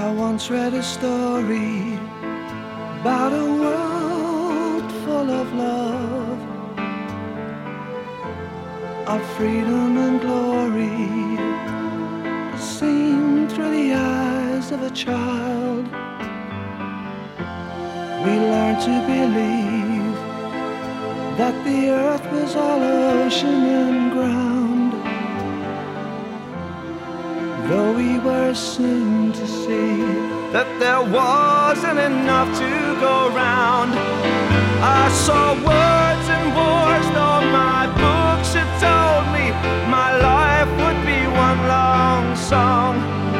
I once read a story about a world full of love, of freedom and glory, seen through the eyes of a child. We learned to believe that the earth was all ocean and ground, though we were soon to see that there wasn't enough to go round. I saw words and wars, though my books had told me my life would be one long song.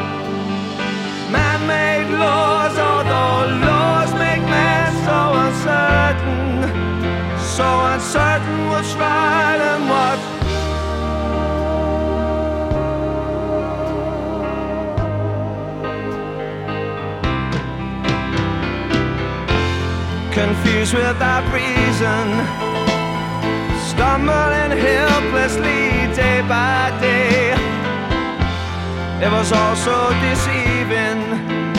Man-made laws, although laws make man so uncertain what's right and what. Confused without reason, stumbling helplessly day by day. It was all so deceiving.